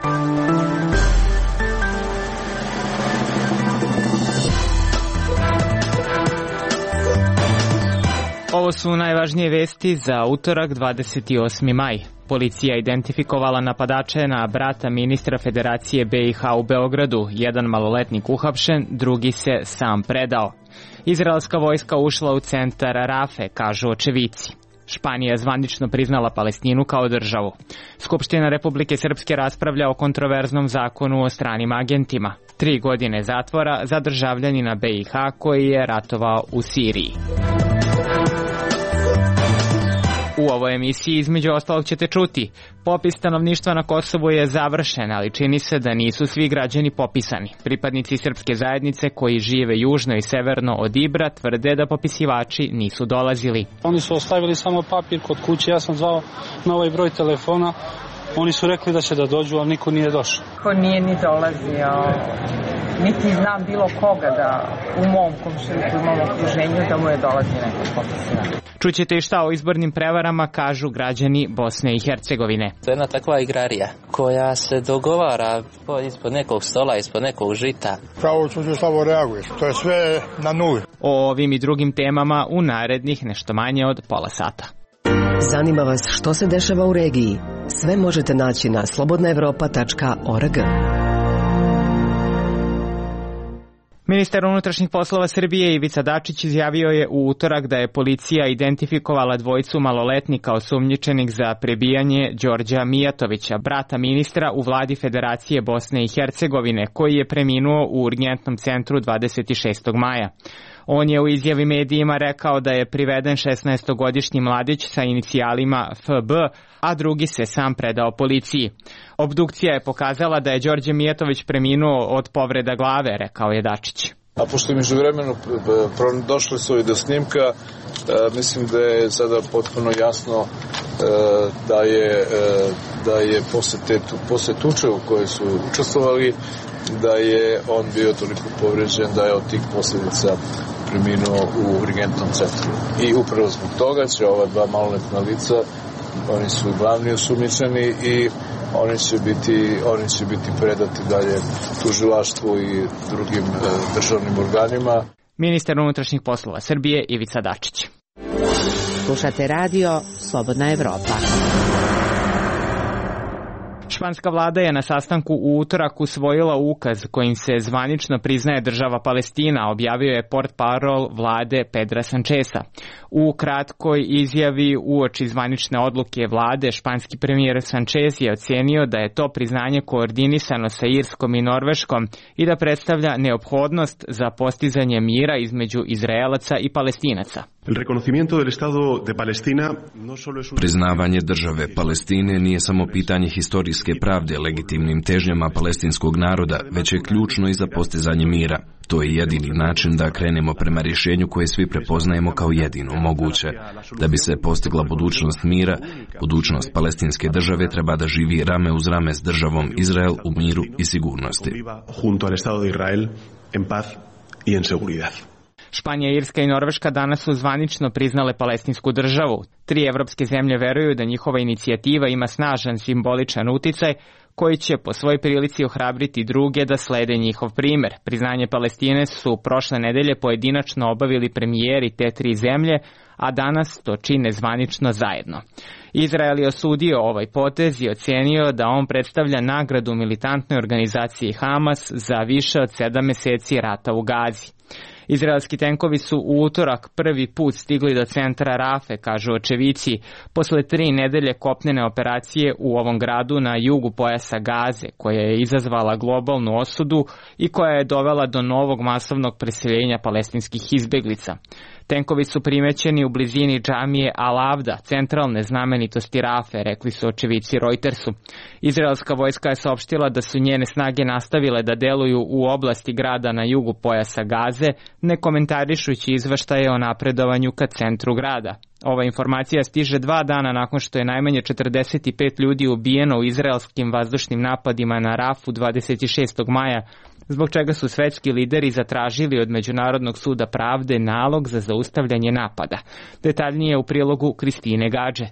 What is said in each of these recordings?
Ovo su najvažnije vesti za utorak 28. maj. Policija identifikovala napadače na brata ministra Federacije BiH u Beogradu. Jedan maloletnik uhapšen, drugi se sam predao. Izraelska vojska ušla u centar Rafe, kažu očevici. Španija je zvanično priznala Palestinu kao državu. Skupština Republike Srpske raspravlja o kontroverznom zakonu o stranim agentima. 3 godine zatvora za državljanina BiH koji je ratovao u Siriji. U ovoj emisiji između ostalog ćete čuti: popis stanovništva na Kosovu je završen, ali čini se da nisu svi građani popisani. Pripadnici srpske zajednice koji žive južno i severno od Ibra tvrde da popisivači nisu dolazili. Oni su ostavili samo papir kod kuće, ja sam zvao na ovaj broj telefona, oni su rekli da će da dođu, ali niko nije došao. Ko nije ni dolazio, niti znam bilo koga da u mom komšiluku, u mom okruženju da mu je dolazio neko popisivanje. Čućete i šta o izbornim prevarama kažu građani Bosne i Hercegovine. To je jedna takva igrarija koja se dogovara ispod nekog stola, ispod nekog žita. Pravosuđe slabo reaguje, to je sve na nuli. O ovim i drugim temama u narednih nešto manje od pola sata. Zanima vas što se dešava u regiji? Sve možete naći na slobodnaevropa.org. Ministar unutrašnjih poslova Srbije Ivica Dačić izjavio je u utorak da je policija identifikovala dvojicu maloletnika osumnjičenih za prebijanje Đorđa Mijatovića, brata ministra u vladi Federacije Bosne i Hercegovine, koji je preminuo u urgentnom centru 26. maja. On je u izjavi medijima rekao da je priveden 16-godišnji mladić sa inicijalima FB, a drugi se sam predao policiji. Obdukcija je pokazala da je Đorđe Mijatović preminuo od povreda glave, rekao je Dačić. A pošto je međuvremeno došli su i do snimka, mislim da je sada potpuno jasno da je posle tuče u kojoj su učestvovali, da je on bio toliko povređen da je od tih posljedica preminuo u urgentnom centru. I upravo zbog toga će ova dva maloletna lica, oni su glavni osumnjičeni i oni će biti predati dalje tužilaštvu i drugim državnim organima. Ministar unutrašnjih poslova Srbije Ivica Dačić. Slušate radio Slobodna Evropa. Španska vlada je na sastanku u utorak usvojila ukaz kojim se zvanično priznaje država Palestina, objavio je portparol vlade Pedra Sancheza. U kratkoj izjavi uoči zvanične odluke vlade, španski premijer Sanchez je ocenio da je to priznanje koordinisano sa Irskom i Norveškom i da predstavlja neophodnost za postizanje mira između Izraelaca i Palestinaca. Priznavanje države Palestine nije samo pitanje historijske pravde legitimnim težnjama palestinskog naroda, već je ključno i za postizanje mira. To je jedini način da krenemo prema rješenju koje svi prepoznajemo kao jedino moguće. Da bi se postigla budućnost mira, budućnost palestinske države treba da živi rame uz rame s državom Izrael u miru i sigurnosti. Španija, Irska i Norveška danas su zvanično priznale palestinsku državu. 3 evropske zemlje veruju da njihova inicijativa ima snažan simboličan uticaj koji će po svoj prilici ohrabriti druge da slede njihov primer. Priznanje Palestine su prošle nedelje pojedinačno obavili premijeri te 3 zemlje, a danas to čine zvanično zajedno. Izrael je osudio ovaj potez i ocenio da on predstavlja nagradu militantnoj organizaciji Hamas za više od 7 meseci rata u Gazi. Izraelski tenkovi su u utorak prvi put stigli do centra Rafe, kažu očevici, posle 3 nedelje kopnene operacije u ovom gradu na jugu pojasa Gaze, koja je izazvala globalnu osudu i koja je dovela do novog masovnog preseljenja palestinskih izbeglica. Tenkovi su primećeni u blizini džamije Al-Avda, centralne znamenitosti Rafe, rekli su očevici Reutersu. Izraelska vojska je saopštila da su njene snage nastavile da deluju u oblasti grada na jugu pojasa Gaze, ne komentarišući izveštaje o napredovanju ka centru grada. Ova informacija stiže 2 dana nakon što je najmanje 45 ljudi ubijeno u izraelskim vazdušnim napadima na Rafu 26. maja, zbog čega su svetski lideri zatražili od Međunarodnog suda pravde nalog za zaustavljanje napada. Detaljnije u prilogu Kristine Gađe.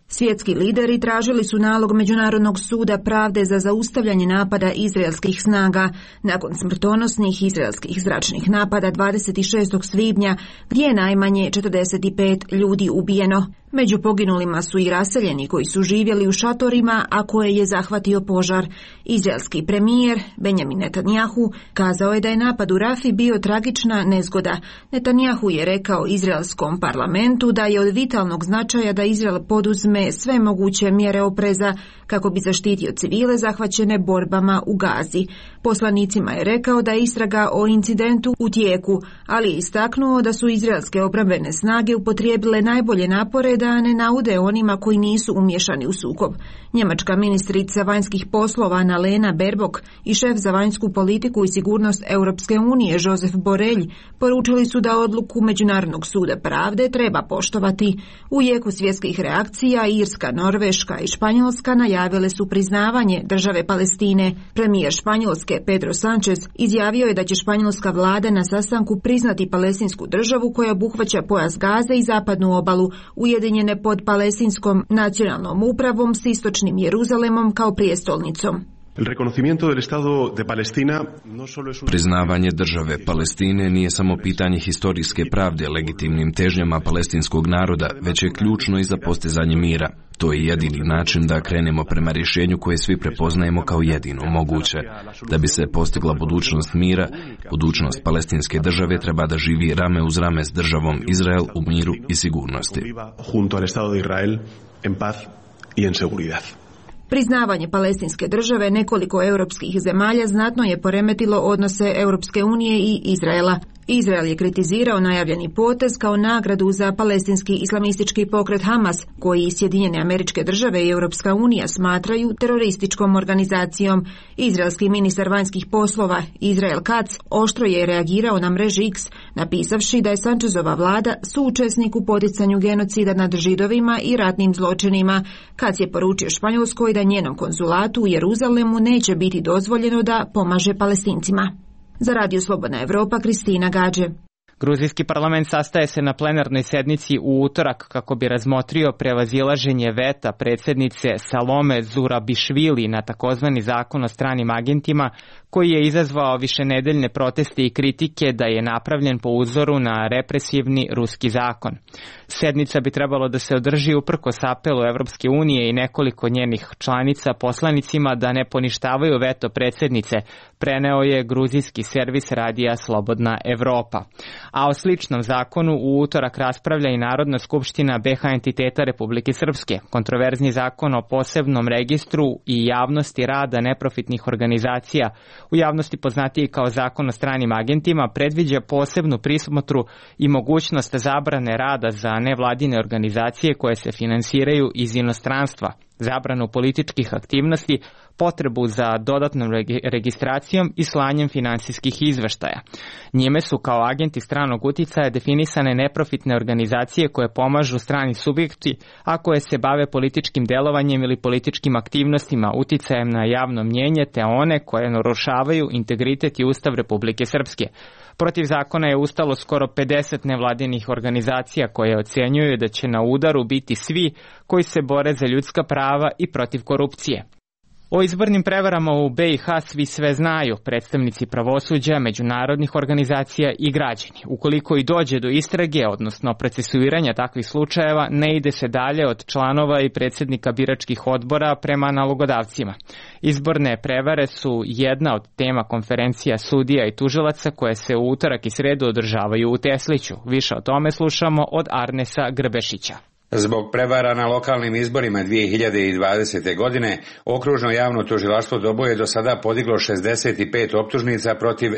Svjetski lideri tražili su nalog Međunarodnog suda pravde za zaustavljanje napada izraelskih snaga nakon smrtonosnih izraelskih zračnih napada 26. svibnja, gdje je najmanje 45 ljudi ubijeno. Među poginulima su i raseljeni koji su živjeli u šatorima, a koje je zahvatio požar. Izraelski premijer Benjamin Netanjahu kazao je da je napad u Rafi bio tragična nezgoda. Netanjahu je rekao izraelskom parlamentu da je od vitalnog značaja da Izrael poduzme sve moguće mjere opreza kako bi zaštitio civile zahvaćene borbama u Gazi. Poslanicima je rekao da je istraga o incidentu u tijeku, ali je istaknuo da su izraelske obrambene snage upotrijebile najbolje napore da ne naude onima koji nisu umješani u sukob. Njemačka ministrica vanjskih poslova Annalena Baerbock i šef za vanjsku politiku i sigurnost Europske unije Josep Borrell poručili su da odluku Međunarodnog suda pravde treba poštovati. U jeku svjetskih reakcija Irska, Norveška i Španjolska najavile su priznavanje države Palestine. Premijer Španjolske Pedro Sánchez izjavio je da će španjolska vlada na sastanku priznati palestinsku državu koja obuhvaća pojas Gaze i zapadnu obalu, ujedinjene pod palestinskom nacionalnom upravom s istočnim Jeruzalemom kao prijestolnicom. Priznavanje države Palestine nije samo pitanje historijske pravde legitimnim težnjama palestinskog naroda, već je ključno i za postizanje mira. To je jedini način da krenemo prema rješenju koje svi prepoznajemo kao jedino moguće. Da bi se postigla budućnost mira, budućnost palestinske države treba da živi rame uz rame s državom Izrael u miru i sigurnosti. Priznavanje palestinske države nekoliko europskih zemalja znatno je poremetilo odnose Europske unije i Izraela. Izrael je kritizirao najavljeni potez kao nagradu za palestinski islamistički pokret Hamas, koji Sjedinjene Američke Države i Europska unija smatraju terorističkom organizacijom. Izraelski ministar vanjskih poslova Israel Katz oštro je reagirao na mreži X, napisavši da je Sančezova vlada suučesnik u poticanju genocida nad Židovima i ratnim zločinima. Katz je poručio Španjolskoj da njenom konzulatu u Jeruzalemu neće biti dozvoljeno da pomaže Palestincima. Za Radio Slobodna Evropa, Kristina Gađe. Gruzijski parlament sastaje se na plenarnoj sednici u utorak kako bi razmotrio prevazilaženje veta predsjednice Salome Zurabišvili na takozvani zakon o stranim agentima, koji je izazvao višenedeljne proteste i kritike da je napravljen po uzoru na represivni ruski zakon. Sednica bi trebalo da se održi uprkos apelu Evropske unije i nekoliko njenih članica poslanicima da ne poništavaju veto predsjednice, preneo je gruzijski servis radija Slobodna Evropa. A o sličnom zakonu u utorak raspravlja i Narodna skupština BiH entiteta Republike Srpske. Kontroverzni zakon o posebnom registru i javnosti rada neprofitnih organizacija, u javnosti poznatiji kao zakon o stranim agentima, predviđa posebnu prismotru i mogućnost zabrane rada za nevladine organizacije koje se finansiraju iz inostranstva, zabranu političkih aktivnosti, potrebu za dodatnom registracijom i slanjem finansijskih izveštaja. Njime su kao agenti stranog uticaja definisane neprofitne organizacije koje pomažu strani subjekti, a koje se bave političkim delovanjem ili političkim aktivnostima, uticajem na javno mnjenje, te one koje narušavaju integritet i Ustav Republike Srpske. Protiv zakona je ustalo skoro 50 nevladinih organizacija koje ocenjuju da će na udaru biti svi koji se bore za ljudska prava i protiv korupcije. O izbornim prevarama u BiH svi sve znaju, predstavnici pravosuđa, međunarodnih organizacija i građani. Ukoliko i dođe do istrage, odnosno procesuiranja takvih slučajeva, ne ide se dalje od članova i predsjednika biračkih odbora prema nalogodavcima. Izborne prevare su jedna od tema konferencija sudija i tužilaca koje se u utorak i sredu održavaju u Tesliću. Više o tome slušamo od Arnesa Grbešića. Zbog prevara na lokalnim izborima 2020. godine, okružno javno tužilaštvo Doboj je do sada podiglo 65 optužnica protiv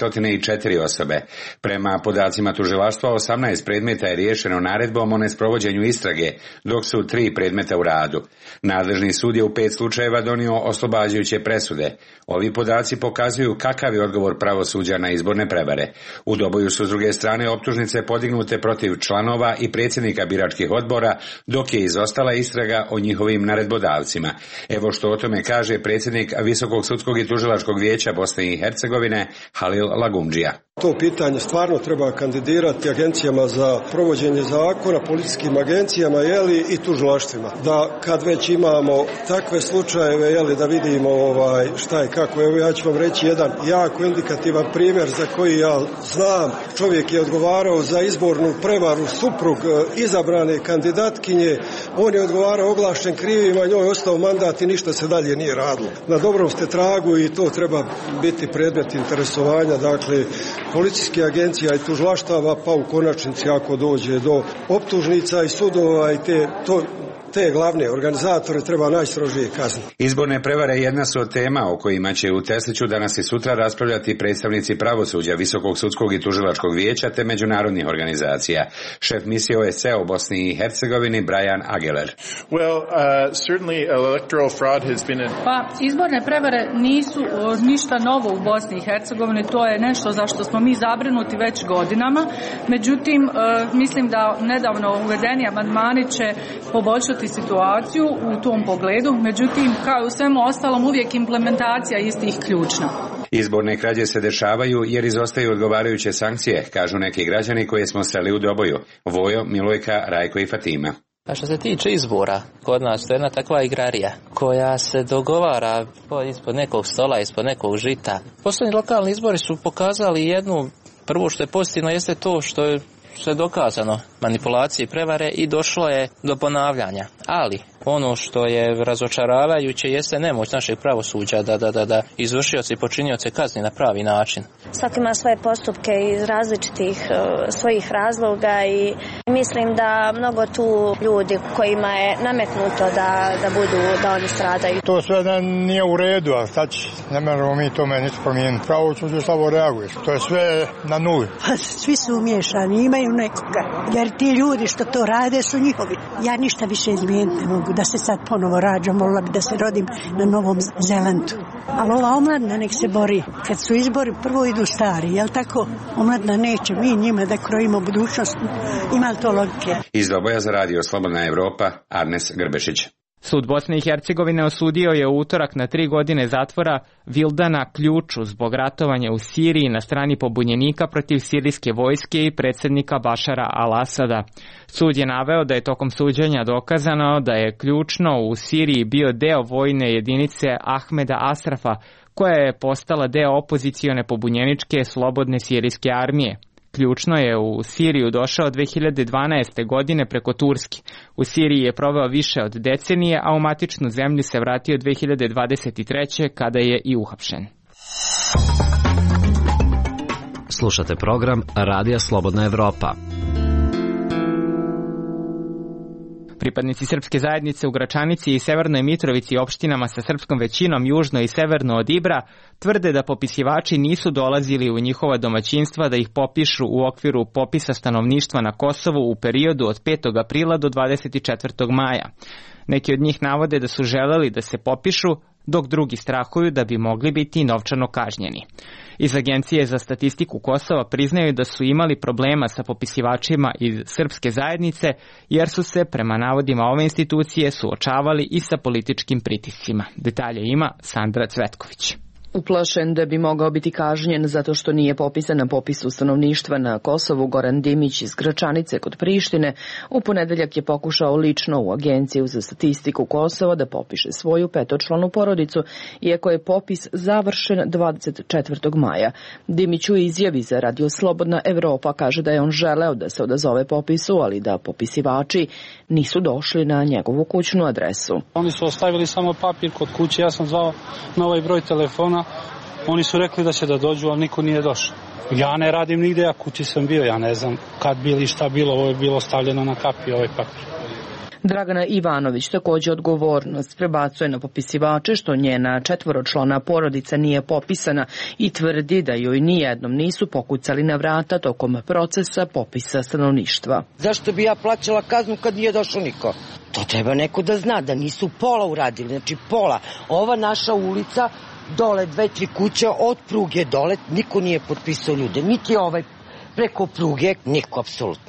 304 osobe. Prema podacima tužilaštva, 18 predmeta je riješeno naredbom o nesprovođenju istrage, dok su 3 predmeta u radu. Nadležni sud je u 5 slučajeva donio oslobađajuće presude. Ovi podaci pokazuju kakav je odgovor pravosuđa na izborne prevare. U Doboju su s druge strane optužnice podignute protiv članova i predsjednika biračkih odbora, dok je izostala istraga o njihovim naredbodavcima. Evo što o tome kaže predsjednik Visokog sudskog i tužilačkog vijeća Bosne i Hercegovine Halil Lagumdžija. To pitanje stvarno treba kandidirati agencijama za provođenje zakona, policijskim agencijama i tužilaštvima. Da kad već imamo takve slučajeve, da vidimo šta je kako. Evo ja ću vam reći jedan jako indikativan primjer za koji ja znam. Čovjek je odgovarao za izbornu prevaru, suprug izabrane kandidatkinje. On je odgovarao oglašen krivima, njoj je ostao mandat i ništa se dalje nije radilo. Na dobrom ste tragu i to treba biti predmet interesovanja, dakle, policijske agencija i tužilaštava, pa u konačnici ako dođe do optužnica i sudova i te glavne organizatore treba najstrožije kazniti. Izborne prevare jedna su od tema o kojima će u Tesliću danas i sutra raspravljati predstavnici pravosuđa, Visokog sudskog i tužilačkog vijeća te međunarodnih organizacija. Šef misije OSCE u Bosni i Hercegovini Brian Ageler. Pa izborne prevare nisu ništa novo u Bosni i Hercegovini, to je nešto za što smo mi zabrinuti već godinama. Međutim, mislim da nedavno uvedeni amandmani će poboljšati situaciju u tom pogledu, međutim, kao i u svemu ostalom, uvijek implementacija istih ključna. Izborne krađe se dešavaju jer izostaju odgovarajuće sankcije, kažu neki građani koje smo sreli u Doboju. Vojo, Milojka, Rajko i Fatima. A što se tiče izbora, kod nas to je jedna takva igrarija koja se dogovara ispod nekog stola, ispod nekog žita. Posljednji lokalni izbori su pokazali jednu, prvo što je pozitivno jeste to što je sve dokazano, manipulacije i prevare i došlo je do ponavljanja. Ali ono što je razočaravajuće jeste nemoć našeg pravosuđa da izvršioci i počinioci kazni na pravi način. Svaki ima svoje postupke iz različitih svojih razloga i mislim da mnogo tu ljudi kojima je nametnuto da oni stradaju. To sve nije u redu, a sad ne možemo mi tome ništa promijeniti. Pravosuđe samo reaguje. To je sve na nuli. Svi su umiješani, imaju nekoga. Jer ti ljudi što to rade su njihovi. Ja ništa više izmijeniti ne mogu. Da se sad ponovo rađam, molila bi da se rodim na Novom Zelandu. Ali ova omladna nek se bori. Kad su izbori, prvo idu stari, jel tako? Omladna neće, mi njima da krojimo budućnost. Ima li to logike? Iz Doboja za radio Slobodna Evropa, Arnes Grbešić. Sud Bosne i Hercegovine osudio je u utorak na 3 godine zatvora Vildana Ključu zbog ratovanja u Siriji na strani pobunjenika protiv sirijske vojske i predsjednika Bašara al-Asada. Sud je naveo da je tokom suđenja dokazano da je Ključno u Siriji bio deo vojne jedinice Ahmeda Asrafa, koja je postala deo opozicione pobunjeničke slobodne sirijske armije. Ključno je u Siriju došao 2012. godine preko Turske. U Siriji je proveo više od decenije, a u matičnu zemlju se vratio 2023. kada je i uhapšen. Slušate program Radija Slobodna Evropa. Pripadnici srpske zajednice u Gračanici i Severnoj Mitrovici, opštinama sa srpskom većinom južno i severno od Ibra, tvrde da popisivači nisu dolazili u njihova domaćinstva da ih popišu u okviru popisa stanovništva na Kosovu u periodu od 5. aprila do 24. maja. Neki od njih navode da su želeli da se popišu, dok drugi strahuju da bi mogli biti novčano kažnjeni. Iz Agencije za statistiku Kosova priznaju da su imali problema sa popisivačima iz srpske zajednice, jer su se, prema navodima ove institucije, suočavali i sa političkim pritiscima. Detalje ima Sandra Cvetković. Uplašen da bi mogao biti kažnjen zato što nije popisan na popisu stanovništva na Kosovu, Goran Dimić iz Gračanice kod Prištine u ponedeljak je pokušao lično u Agenciju za statistiku Kosova da popiše svoju 5-članu porodicu, iako je popis završen 24. maja. Dimić u izjavi za Radio Slobodna Evropa kaže da je on želeo da se odazove popisu, ali da popisivači nisu došli na njegovu kućnu adresu. Oni su ostavili samo papir kod kuće, ja sam zvao na ovaj broj telefona. Oni su rekli da će da dođu, ali niko nije došao. Ja ne radim nigde, ja kući sam bio, ja ne znam kad bili šta bilo, ovo je bilo stavljeno na kapi, ovaj papir. Dragana Ivanović također odgovornost prebacuje na popisivače što njena 4-člana porodica nije popisana i tvrdi da joj nijednom nisu pokucali na vrata tokom procesa popisa stanovništva. Zašto bi ja plaćala kaznu kad nije došao niko? To treba neko da zna, da nisu pola uradili, znači pola. Ova naša ulica, dole 2-3 kuće od pruge dole, niko nije potpisao ljude, niti ovaj preko pruge, niko apsolutno.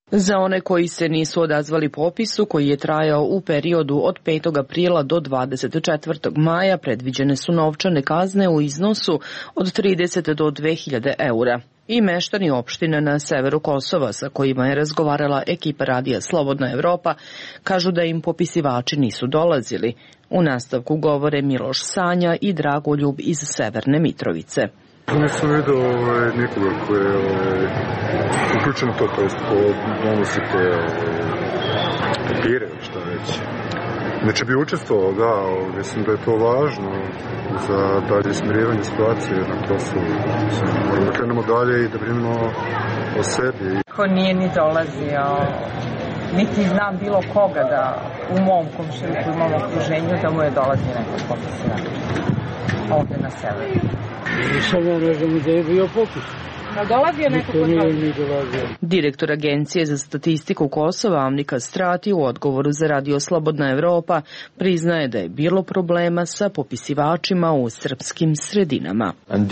Za one koji se nisu odazvali popisu, koji je trajao u periodu od 5. aprila do 24. maja, predviđene su novčane kazne u iznosu od 30 do 2000 eura. I meštani opštine na severu Kosova sa kojima je razgovarala ekipa radija Slobodna Evropa kažu da im popisivači nisu dolazili. U nastavku govore Miloš Sanja i Dragoljub iz Severne Mitrovice. Nisam vidio nikoga koji je uključeno to, donosite papire, šta već. Znači bi učestvovao, da, mislim da je to važno za dalje smirivanje situacije na Kosovu. Moramo da krenemo dalje i da brinemo o sebi. Ko nije ni dolazio, niti znam bilo koga da u mom komšiluku i mom okruženju da mu je dolazio neko popisivač ovde na severu. Samo ne znam da je bio popis. Dolazio neko kod vas? Direktor Agencije za statistiku Kosova Amnika Strati u odgovoru za radio Slobodna Evropa priznaje da je bilo problema sa popisivačima u srpskim sredinama.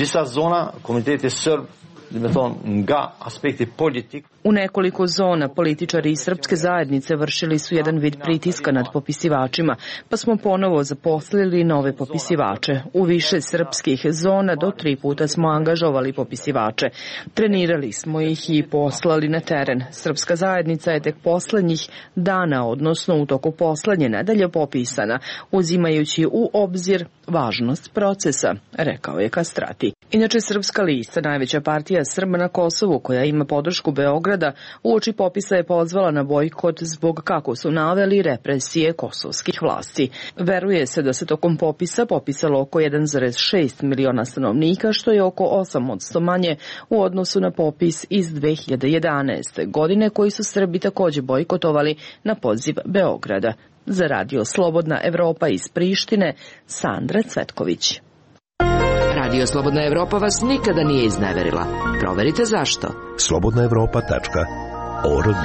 U nekoliko zona političari iz srpske zajednice vršili su jedan vid pritiska nad popisivačima, pa smo ponovo zaposlili nove popisivače. U više srpskih zona do 3 puta smo angažovali popisivače. Trenirali smo ih i poslali na teren. Srpska zajednica je tek poslednjih dana, odnosno u toku poslednje nedelje popisana, uzimajući u obzir važnost procesa, rekao je Kastrati. Inače, Srpska lista, najveća partija Srba na Kosovu koja ima podršku Beograda, uoči popisa je pozvala na bojkot zbog, kako su naveli, represije kosovskih vlasti. Veruje se da se tokom popisa popisalo oko 1,6 miliona stanovnika, što je oko 8% manje u odnosu na popis iz 2011. godine, koji su Srbi takođe bojkotovali na poziv Beograda. Za radio Slobodna Evropa iz Prištine, Sandra Cvetković. Radio Slobodna Evropa vas nikada nije izneverila. Proverite zašto. slobodnaevropa.org.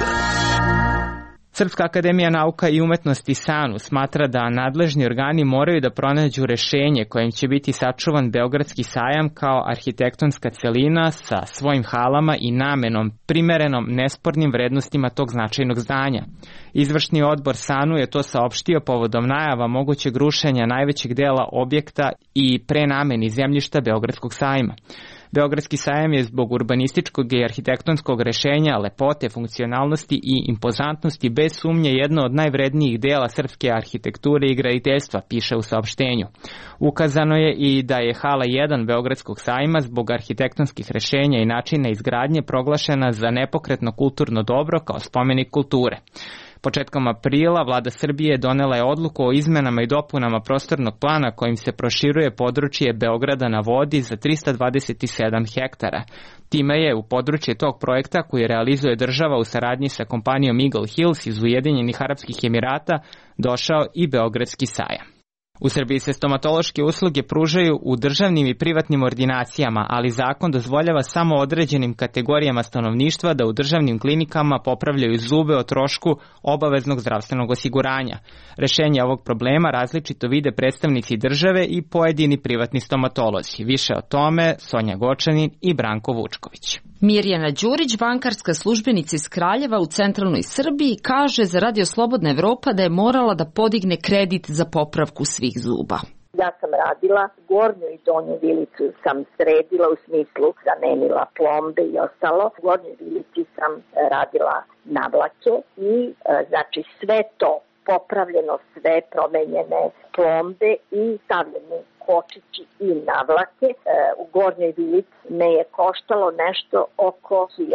Srpska akademija nauka i umetnosti SANU smatra da nadležni organi moraju da pronađu rešenje kojim će biti sačuvan Beogradski sajam kao arhitektonska celina sa svojim halama i namenom primerenom nespornim vrednostima tog značajnog zdanja. Izvršni odbor SANU je to saopštio povodom najava mogućeg rušenja najvećeg dela objekta i prenameni zemljišta Beogradskog sajma. Beogradski sajam je zbog urbanističkog i arhitektonskog rešenja, lepote, funkcionalnosti i impozantnosti bez sumnje jedno od najvrednijih dela srpske arhitekture i graditeljstva, piše u saopštenju. Ukazano je i da je hala 1 Beogradskog sajma zbog arhitektonskih rešenja i načina izgradnje proglašena za nepokretno kulturno dobro kao spomenik kulture. Početkom aprila vlada Srbije donela je odluku o izmenama i dopunama prostornog plana kojim se proširuje područje Beograda na vodi za 327 hektara. Time je u područje tog projekta koji realizuje država u saradnji sa kompanijom Eagle Hills iz Ujedinjenih Arapskih Emirata došao i Beogradski sajam. U Srbiji se stomatološke usluge pružaju u državnim i privatnim ordinacijama, ali zakon dozvoljava samo određenim kategorijama stanovništva da u državnim klinikama popravljaju zube o trošku obaveznog zdravstvenog osiguranja. Rešenje ovog problema različito vide predstavnici države i pojedini privatni stomatolozi. Više o tome Sonja Gočanin i Branko Vučković. Mirjana Đurić, bankarska službenica iz Kraljeva u centralnoj Srbiji, kaže za Radio Slobodna Evropa da je morala da podigne kredit za popravku svih zuba. Ja sam radila gornju i donju vilicu, sam sredila u smislu zamenila plombe i ostalo. U gornjoj vilici sam radila navlake i znači sve to popravljeno, sve promenjene plombe i stavljene kočići i navlake. U gornjoj vilici me je koštalo nešto oko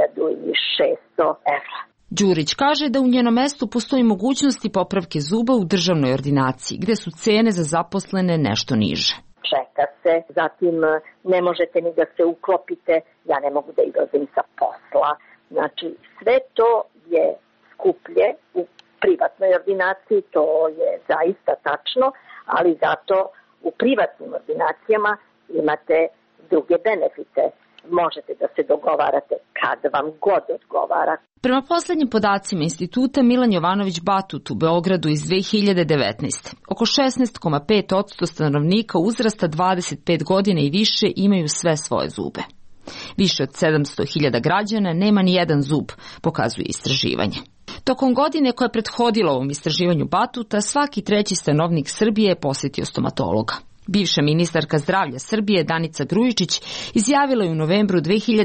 1600 evra. Đurić kaže da u njenom mestu postoji mogućnosti popravke zuba u državnoj ordinaciji, gde su cene za zaposlene nešto niže. Čeka se, zatim ne možete ni da se uklopite, ja ne mogu da izlazim sa posla. Znači, sve to je skuplje u privatnoj ordinaciji, to je zaista tačno, ali zato u privatnim ordinacijama imate druge benefite. Možete da se dogovarate kad vam god odgovara. Prema poslednjim podacima instituta Milan Jovanović Batut u Beogradu iz 2019. Oko 16,5% stanovnika uzrasta 25 godina i više imaju sve svoje zube. Više od 700.000 građana nema ni jedan zub, pokazuje istraživanje. Tokom godine koja je prethodila ovom istraživanju Batuta, svaki treći stanovnik Srbije je posjetio stomatologa. Bivša ministarka zdravlja Srbije Danica Grujičić izjavila je u novembru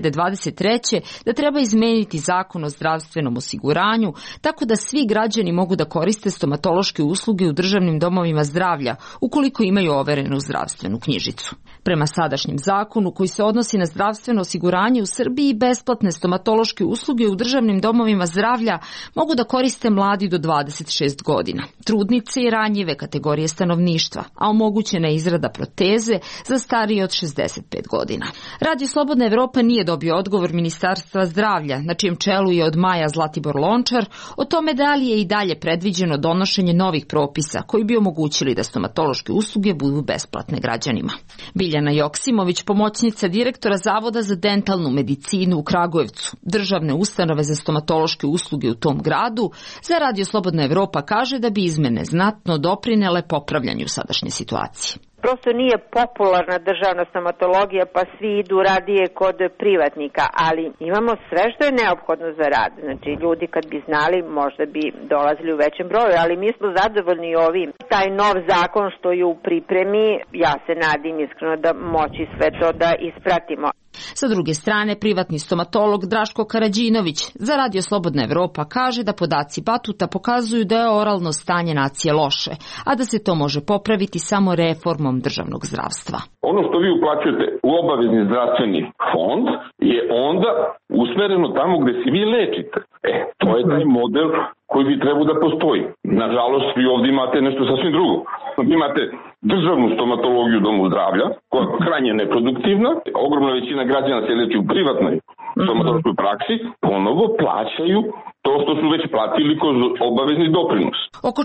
2023. da treba izmeniti zakon o zdravstvenom osiguranju tako da svi građani mogu da koriste stomatološke usluge u državnim domovima zdravlja ukoliko imaju overenu zdravstvenu knjižicu. Prema sadašnjem zakonu koji se odnosi na zdravstveno osiguranje u Srbiji, besplatne stomatološke usluge u državnim domovima zdravlja mogu da koriste mladi do 26 godina, trudnice i ranjive kategorije stanovništva, a omogućena je izrada proteze za starije od 65 godina. Radio Slobodna Evropa nije dobio odgovor Ministarstva zdravlja, na čijem čelu je od maja Zlatibor Lončar, o tome da li je i dalje predviđeno donošenje novih propisa koji bi omogućili da stomatološke usluge budu besplatne građanima. Biljana Joksimović, pomoćnica direktora Zavoda za dentalnu medicinu u Kragujevcu, državne ustanove za stomatološke usluge u tom gradu, za Radio Slobodna Evropa kaže da bi izmene znatno doprinele popravljanju sadašnje situacije. Prosto nije popularna državna stomatologija, pa svi idu radije kod privatnika, ali imamo sve što je neophodno za rad. Znači, ljudi kad bi znali, možda bi dolazili u većem broju, ali mi smo zadovoljni ovim. Taj nov zakon što je u pripremi, ja se nadim iskreno da moći sve to da ispratimo. Sa druge strane, privatni stomatolog Draško Karađinović za Radio Slobodna Evropa kaže da podaci Batuta pokazuju da je oralno stanje nacije loše, a da se to može popraviti samo reformom državnog zdravstva. Ono što vi uplaćujete u obavezni zdravstveni fond je onda usmereno tamo gde se vi lečite. To je taj model koji bi trebao da postoji. Nažalost, vi ovdje imate nešto sasvim drugo. Vi imate državnu stomatologiju u domu zdravlja, koja je krajnje neproduktivna. Ogromna većina građana se leči u privatnoj stomatološkoj praksi, ponovo plaćaju to što su već platili kroz obavezni doprinos. Oko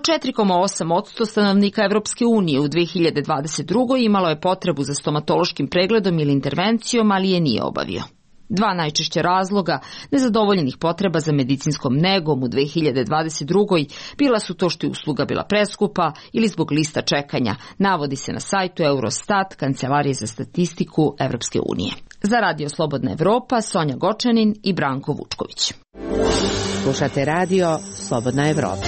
4,8% stanovnika Evropske unije u 2022. imalo je potrebu za stomatološkim pregledom ili intervencijom, ali je nije obavio. Dva najčešća razloga nezadovoljenih potreba za medicinskom negom u 2022. bila su to što je usluga bila preskupa ili zbog lista čekanja, navodi se na sajtu Eurostat, Kancelarije za statistiku Evropske unije. Za Radio Slobodna Evropa, Sonja Gočanin i Branko Vučković. Slušate Radio Slobodna Evropa.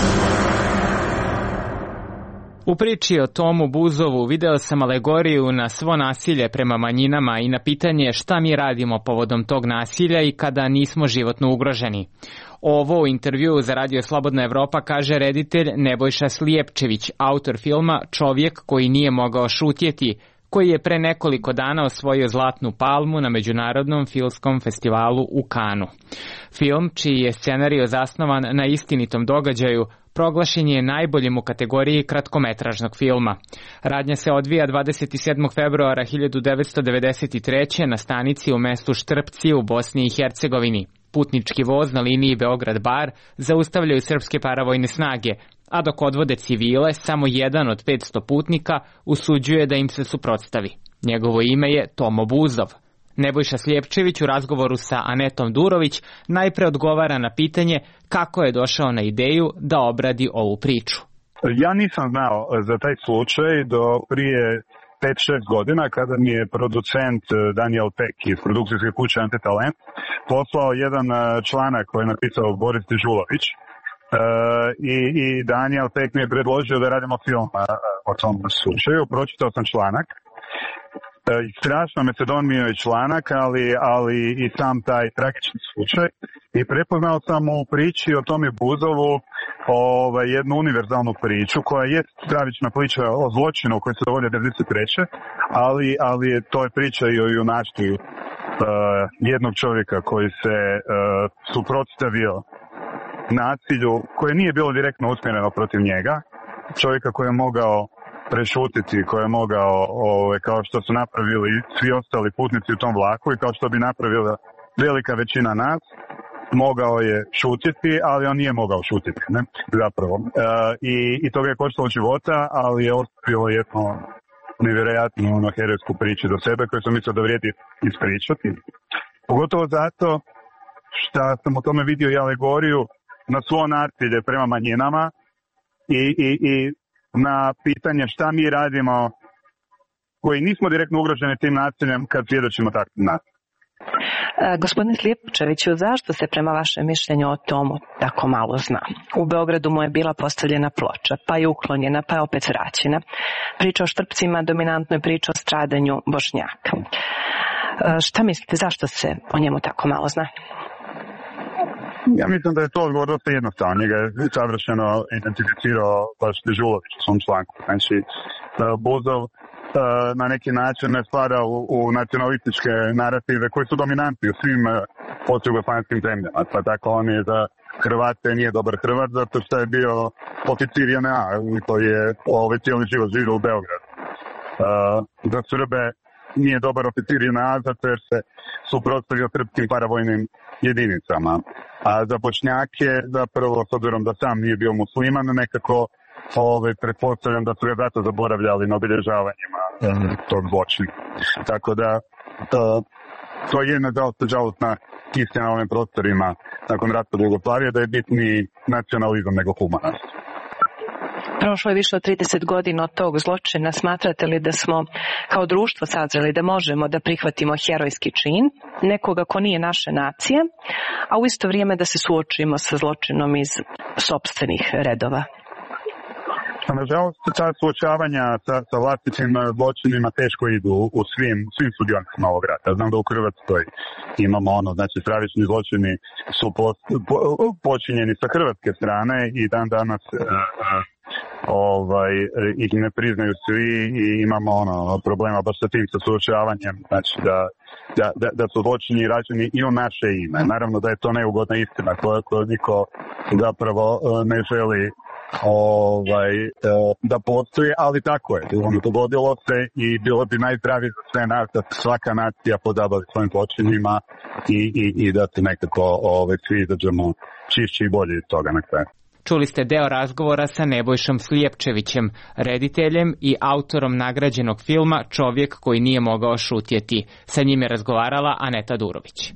U priči o Tomu Buzovu video sam alegoriju na svo nasilje prema manjinama i na pitanje šta mi radimo povodom tog nasilja i kada nismo životno ugroženi. Ovo u intervjuu za Radio Slobodna Evropa kaže reditelj Nebojša Slijepčević, autor filma Čovjek koji nije mogao šutjeti, koji je pre nekoliko dana osvojio Zlatnu palmu na Međunarodnom filmskom festivalu u Kanu. Film, čiji je scenario zasnovan na istinitom događaju, proglašen je najboljim u kategoriji kratkometražnog filma. Radnja se odvija 27. februara 1993. na stanici u mestu Štrpci u Bosni i Hercegovini. Putnički voz na liniji Beograd-Bar zaustavljaju srpske paravojne snage, a dok odvode civile, samo jedan od 500 putnika usuđuje da im se suprotstavi. Njegovo ime je Tomo Buzov. Nebojša Slijepčević u razgovoru sa Anetom Durović najpre odgovara na pitanje kako je došao na ideju da obradi ovu priču. Ja nisam znao za taj slučaj do prije 5-6 godina kada mi je producent Daniel Pek iz produkcijske kuće Antitalent poslao jedan članak koji je napisao Boris Dežulović. I Daniel Pek mi je predložio da radimo film o tom slučaju. Pročitao sam članak. Strašno me se dojmio i članak, ali i sam taj tragični slučaj. I prepoznao sam u priči o Tomi Buzovu jednu univerzalnu priču koja je stravična priča o zločinu koji se dogodio 1993. Ali to je priča i o junaštvu jednog čovjeka koji se suprotstavio nasilju koje nije bilo direktno usmjereno protiv njega, čovjeka koji je mogao prešutiti, koji je mogao, kao što su napravili svi ostali putnici u tom vlaku i kao što bi napravila velika većina nas, mogao je šutiti, ali on nije mogao šutiti, ne? Zapravo. I toga je koštalo života, ali je ostavio jedno nevjerojatnu herojsku priču do sebe koju sam mislio da vrijedi ispričati. Pogotovo zato što sam u tome vidio i alegoriju na svo nasilje prema manjinama i na pitanje šta mi radimo koji nismo direktno ugroženi tim nasiljem kad svjedočimo takvim nasiljem. Gospodine Slijepčeviću, zašto se prema vašem mišljenju o tomu tako malo zna? U Beogradu mu je bila postavljena ploča, pa je uklonjena, pa je opet vraćena. Priča o Štrpcima dominantno je priča o stradanju Bošnjaka. Šta mislite, zašto se o njemu tako malo zna? Ja mislim da je to odgovor dosta jednostavno. Njega je savršeno identificirao baš Dežulović u svom članku. Znači, Buzov na neki način ne spada u nacionalističke narative koji su dominantni u svim postjugoslanskim zemljama. Pa tako on je za Hrvate nije dobar Hrvat zato što je bio oficir JNA koji je cijeli život živio u Beogradu. Za Srbe nije dobar oficir JNA zato jer se suprotstavio srpskim paravojnim jedinicama. A za Bošnjake, zapravo, s obzirom da sam nije bio musliman, nekako pretpostavljam da su ga zato zaboravljali na obilježavanjima tog zločina. Tako da to je žalostna istina na ovim prostorima nakon rata Jugoslavije, da je bitniji nacionalizam nego humanost. Prošlo je više od 30 godina od tog zločina. Smatrate li da smo kao društvo sazreli da možemo da prihvatimo herojski čin nekoga ko nije naše nacije, a u isto vrijeme da se suočimo sa zločinom iz sopstvenih redova? Nažalost, ta suočavanja sa vlastitim zločinima teško idu u svim sudionicima ovog rata. Znam da u Hrvatskoj imamo znači stravični zločini su počinjeni sa hrvatske strane i dan danas ih ne priznaju svi i imamo problema baš sa tim suočavanjem, znači da su zločini rađeni i u naše ime. Naravno da je to neugodna istina koju niko zapravo ne želi da postoji, ali tako je. Dogodilo se i bilo bi najzdravije za sve nas da svaka nacija pozabavi svojim zločinima i da se nekako svi izađemo čišći i bolji iz toga na kraju. Čuli ste deo razgovora sa Nebojšom Slijepčevićem, rediteljem i autorom nagrađenog filma Čovjek koji nije mogao šutjeti. Sa njim je razgovarala Aneta Durović.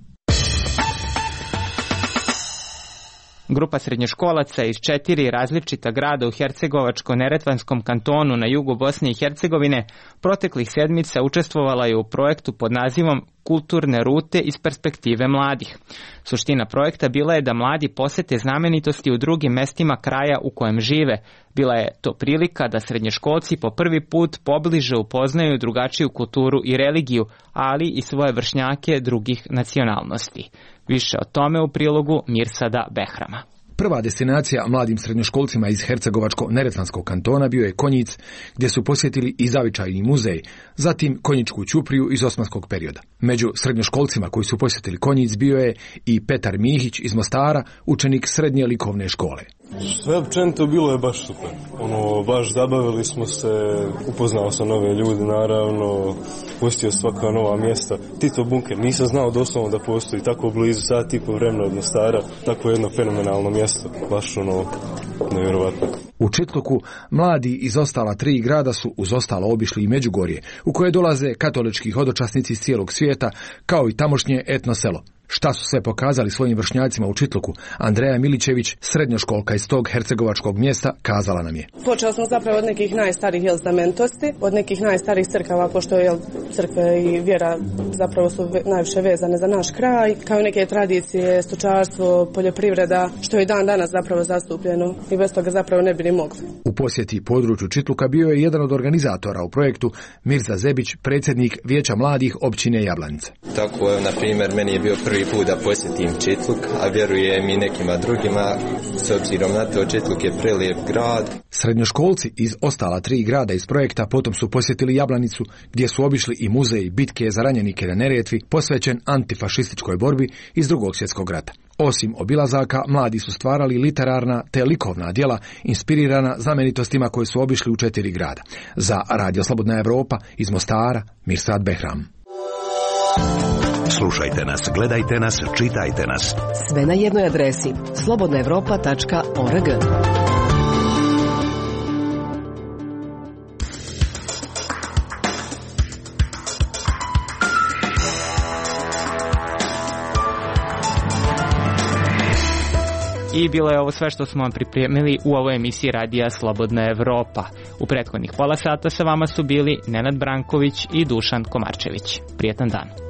Grupa srednjoškolaca iz 4 različita grada u Hercegovačko-Neretvanskom kantonu na jugu Bosne i Hercegovine proteklih sedmica učestvovala je u projektu pod nazivom Kulturne rute iz perspektive mladih. Suština projekta bila je da mladi posete znamenitosti u drugim mestima kraja u kojem žive. Bila je to prilika da srednjoškolci po prvi put pobliže upoznaju drugačiju kulturu i religiju, ali i svoje vršnjake drugih nacionalnosti. Više o tome u prilogu Mirsada Behrama. Prva destinacija mladim srednjoškolcima iz Hercegovačko-Neretvanskog kantona bio je Konjic, gdje su posjetili i zavičajni muzej, zatim Konjičku ćupriju iz osmanskog perioda. Među srednjoškolcima koji su posjetili Konjic bio je i Petar Mihić iz Mostara, učenik srednje likovne škole. Sve općenito bilo je baš super. Baš zabavili smo se, upoznao sam nove ljude, naravno, pustio svaka nova mjesta. Tito bunker, nisam znao doslovno da postoji tako blizu, sat i po vremena od Mostara, tako jedno fenomenalno mjesto, baš nevjerovatno. U Čitluku mladi iz ostala 3 grada su uz ostalo obišli i Međugorje, u koje dolaze katolički hodočasnici iz cijelog svijeta, kao i tamošnje etno selo. Šta su sve pokazali svojim vršnjacima u Čitluku, Andreja Milićević, srednjoškolka iz tog hercegovačkog mjesta, kazala nam je. Počeli smo zapravo od nekih najstarijih znamenitosti, od nekih najstarijih crkava, pošto crkve i vjera zapravo su najviše vezane za naš kraj, kao i neke tradicije, stočarstvo, poljoprivreda, što je dan danas zapravo zastupljeno i bez toga zapravo ne bi ni mogli. U posjeti području Čitluka bio je jedan od organizatora u projektu Mirza Zebić, predsjednik Vijeća mladih općine Jablanica. Tako, na primjer, meni je bio prvi put da posjetim Čitluk, a vjerujem i nekima drugima, s obzirom na to Čitluk je prelijep grad. Srednjoškolci iz ostala 3 grada iz projekta potom su posjetili Jablanicu, gdje su obišli i muzej bitke za ranjenike na Neretvi, posvećen antifašističkoj borbi iz Drugog svjetskog rata. Osim obilazaka, mladi su stvarali literarna te likovna djela inspirirana znamenitostima koje su obišli u 4 grada. Za Radio Slobodna Evropa iz Mostara, Mirsad Behram. Slušajte nas, gledajte nas, čitajte nas. Sve na jednoj adresi slobodnaevropa.org. I bilo je ovo sve što smo vam pripremili u ovoj emisiji Radija Slobodna Evropa. U prethodnih pola sata sa vama su bili Nenad Branković i Dušan Komarčević. Prijetan dan.